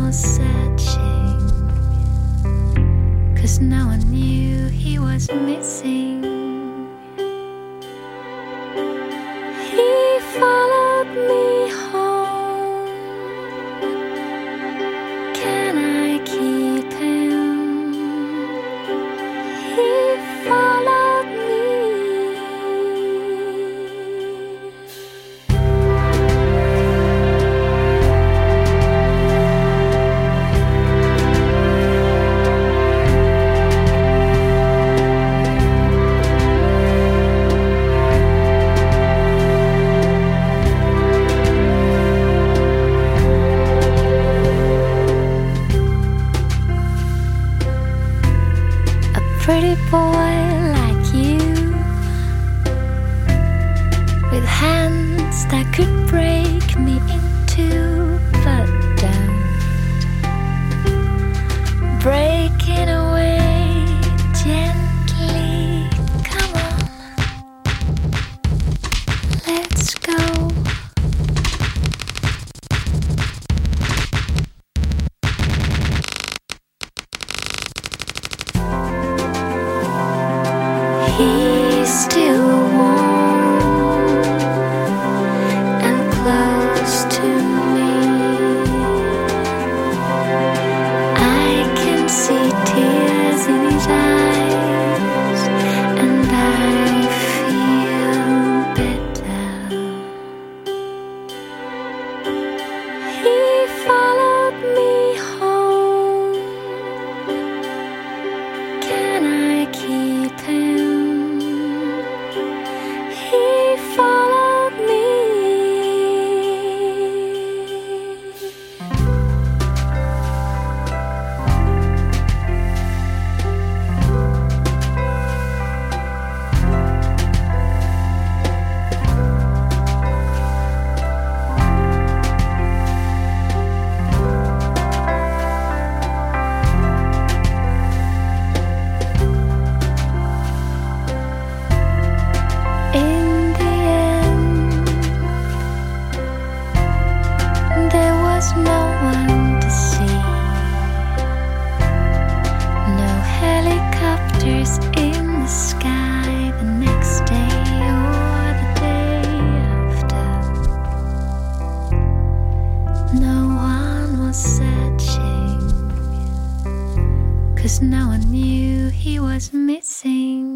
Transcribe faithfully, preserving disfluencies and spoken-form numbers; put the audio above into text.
was searching, 'cause no one knew he was missing. He followed me home. Can I keep him? He followed me. Pretty boy like you, with hands that could break me in two, but don't break it away gently. Come on, let's go. He's still warm and close to me. I can see tears in his eyes, and I feel better. He followed me home. Can I keep him? He followed me. In the end, there was no one to see. No helicopters in the sky the next day or the day after. No one was searching, 'cause no one knew he was missing.